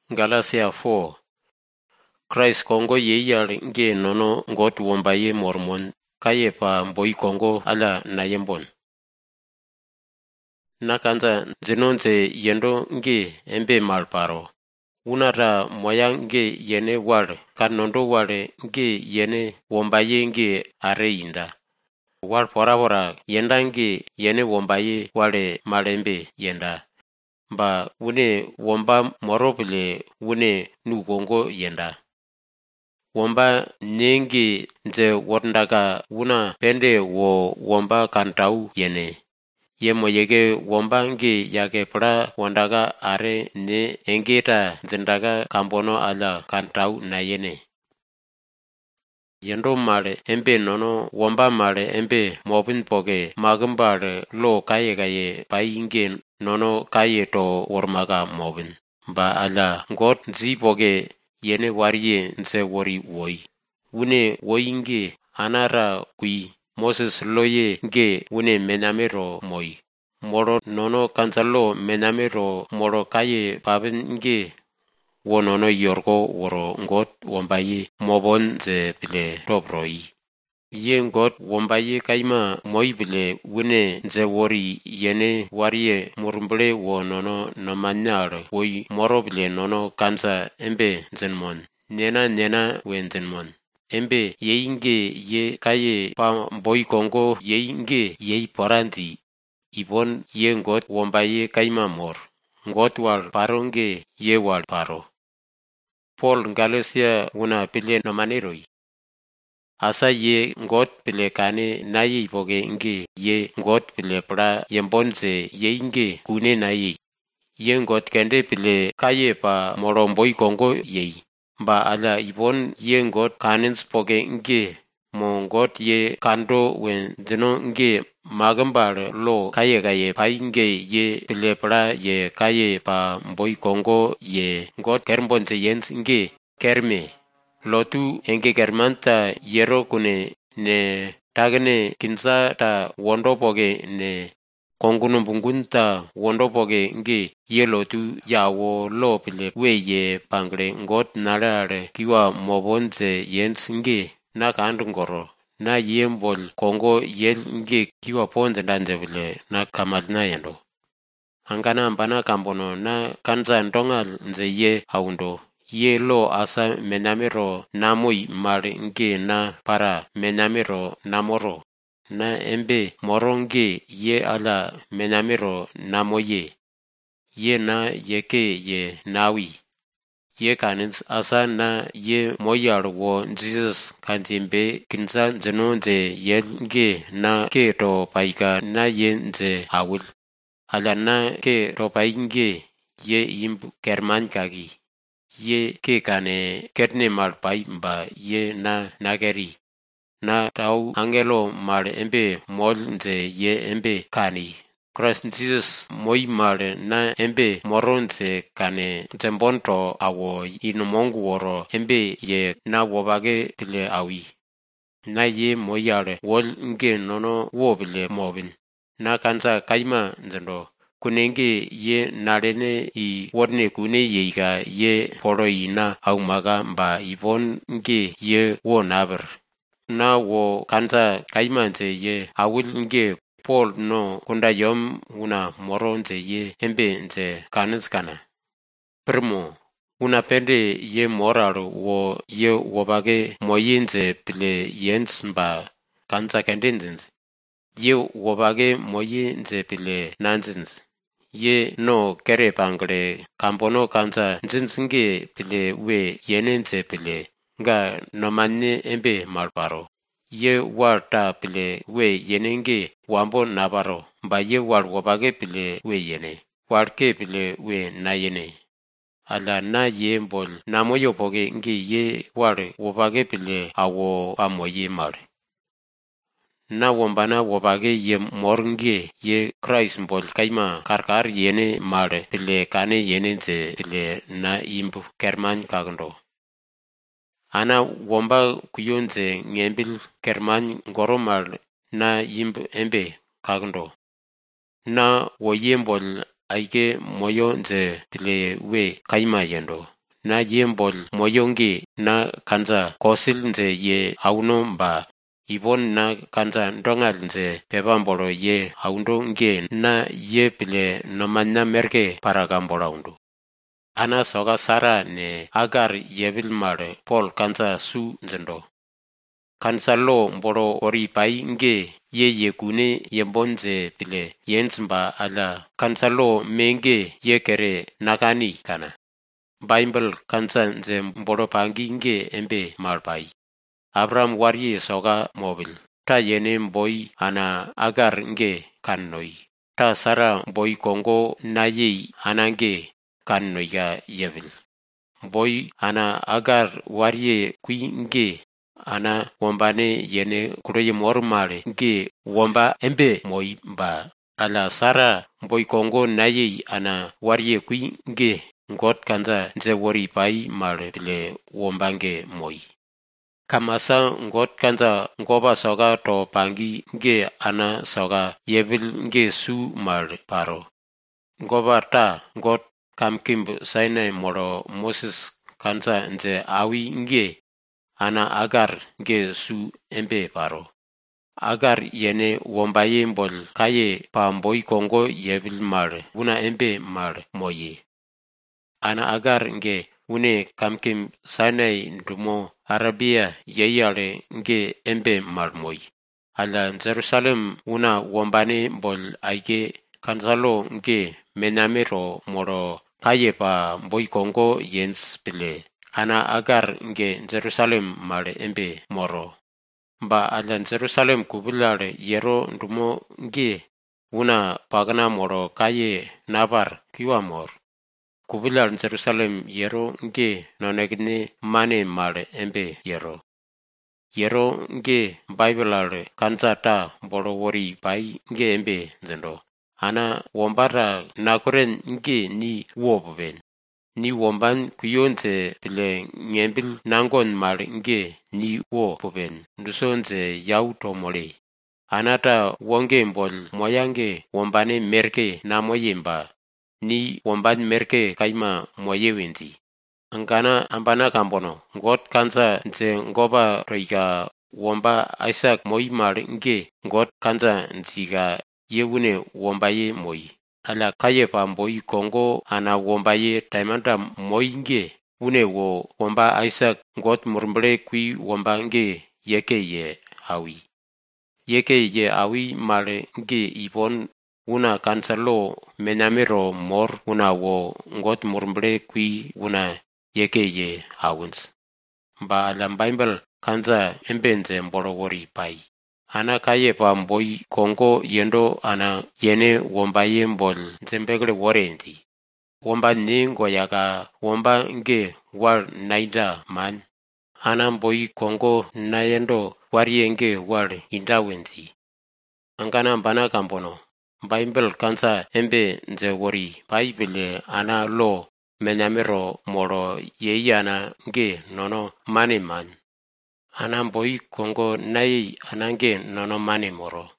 Galatia 4. Christ kongo ye yal nge nono ngot womba ye mormon kaye pa mboi kongo ala na yembon. Nakanza zinonze yendo nge embe malparo. Unara moya nge yene wale kanondo wale nge yene womba ye nge areinda. Wal porabora yenda nge yene womba ye wale malembe yenda. Ba une womba moropile une nukongo yenda. Womba nengi nze wondaka una pende wo womba kantau yene. Ye moyege womba nge yake pra wondaka are ne engeta zendaka kambono ala kantau na yene. Yendo male embe nono womba male embe mobin poke magambare lo kaye pai nge nono kaye to wormaga mobin. Ba ala ngot zi poke yene wariye nse wori woi. Une woi nge anara kui Moses loye nge une menamero moi. Moro nono kansalo menamero moro kaye babin nge wo nono yorko woro ngot wombaye mobon ze pile toproi. Ye ngot wombaye kaima moi pile une nze wori yene wariye murumble wo nono nomanyar woi moro pile nono kansa embe zenmon. Nena wenzenmon. Embe ye inge ye kaye pa mboi kongo ye inge ye poranzi. Ibon ye ngot wombaye kaima mor. Ngot wal paro nge ye wal paro. Paul Galatia una pile nomaneroi. Asa ye ngot pile kane na ye poge nge ye ngot pile pra yembonze ye inge kune na ye. Ye ngot kende pile kaye pa moromboi kongo ye. Ba ala ibon ye ngot kanens poge nge mo ngot ye kando wen zeno nge magambare lo kaye pai nge ye pile pra ye kaye pa mboi kongo ye ngot kermbonze yens nge kerme. Lotu enge kermanta yero kune ne tagne kinsa ta wondo poge ne konguno bungunta wondo poge nge ye lotu yawo lo pile we ye pangre ngot narare kiwa mobonze yens nge na kandungoro na yembol kongo yel nge kiwa ponze danze pile na kamadna yendo. Angana mbana kambono na kanza ndongal nze ye haundo. Ye lo asa menamero namoi mari nge na para menamero namoro. Na embe moronge ye ala menamero namoye. Ye na yeke ye nawi. Ye kanins asa na ye moyar wo Jesus kanzimbe kinsa zeno nze ye nge na ke to paika na ye nze awul. Ala na ke to painge ye imbu kerman kagi. Ye ke kane ketne mal pai mba ye na nageri. Na tau angelo mal embe mol nze ye embe kani. Christ Jesus moi mal na embe moronze kane zembonto awo inomongu woro embe ye na wobage pile awi. Na ye moyare wol nge nono wobile mobin. Na kansa kaima nzendo. Kunenge ye narene I wodne kune ye ga ye poro ina aumaga mba ibon nge ye wo naber. Na wo kanza kaimanze ye awil nge Paul no kunda yom una moro nze ye embe nze kanskana. Primo una pende ye moraru wo ye wobage moyinze pile yens mba kanza kendenzinze. Ye wobage moyinze pile nanzinze. Ye no kere pangle kambono kanza nzinzinge pile we yenenze pile nga nomane embe malparo. Ye warta pile we yenenge wambo nabaro ba ye war wobage pile we yene. Warke pile we na yene. Ala na ye mbol namoyo poge nge ye war wobage pile awo amoye mare. Na wombana wobage ye mornge ye Christ mbol kaima karkar yene mare pile kane yene nze pile na imbu kerman kagndo. Ana womba kuyonze ngembil kerman ngoromal na imbu embe kagndo. Na wo ye mbol aike moyo nze pile we kaima yendo. na yembol moyonge na kanza kosil nze ye auno mba ibon na kanza ndongal nze pebambolo ye aundo nge na ye pile nomanna merke paragambolo undu. Ana soga Sara ne Agar yebil mare Paul kanza su nzendo. Kanza lo mbolo ori pai nge ye kune yembonze pile yensmba ala kanza lo menge ye kere nakani kana. Bible kanza nze mbolo pangi nge embe malpai. Abraham warye soga mobil. Ta yene mboi ana Agar nge kannoi. Ta Sara mboi kongo na ye anange kannoiga yebil. Mboi ana Agar warye kui nge ana wombane yene kuroye mormale nge womba embe moi ba. Ala Sara mboi kongo na ye ana warye kui nge ngot kanza nze wori pai male pile wombange moi. Kamasa ngot kanza ngoba soga to pangi nge ana soga yebil nge su mal paro. Ngoba ta ngot kamkimb Sinai moro Moses kanza nze awi nge ana Agar nge su embe paro. Agar yene wombaye mbol kaye pa mboi kongo yebil mal una embe mal moye. Ana Agar nge une kamkim Sinai ndumo Arabia yeyale nge embe malmoi. Ala Jerusalem una wombane bol aike kanzalo nge menamero moro kaye pa mboi kongo yens pile. Ana Agar nge Jerusalem male embe moro. Ba ala Jerusalem kubilale yero ndumo nge una pagana moro kaye nabar kiwa mor. Kubilar Jerusalem yero nge nonegni mane male embe yero. Yero nge Bible kanzata boro wori pai nge embe zendo. Ana wombara nakuren nge ni woben. Ni womban kuyonze pile ngembil nangon male nge ni woben. Ndusonze yauto mole. Anata wonge mbol moyange wombane merke na moyemba. Ni womban merke kaima moye wenzi. Angana ambana kambono ngot kanza nze ngoba roiga womba Isaac moi mar nge ngot kanza nziga yewune womba ye moi. Ala kaye pa mboi kongo ana womba ye taimanda moi nge une wo womba Isaac ngot murmble kui womba nge yeke ye awi. Yeke ye awi male nge ibon una kansalo menamero mor una wo ngot murmble kui una yeke ye awins. Ba alam Bible kanza embenze mboro wori pai. Ana kaye pa mboi kongo yendo ana yene womba ye mbol zembegle worendi. Womba ningo yaka womba nge war naida man. Ana mboi kongo na yendo wari nge war indawenzi. Angana mbana kambono. Bible kanza embe nze wori Bible ana lo menamero moro yeyana nge nono mane man. Ana mboi kongo nai anange nono mane moro.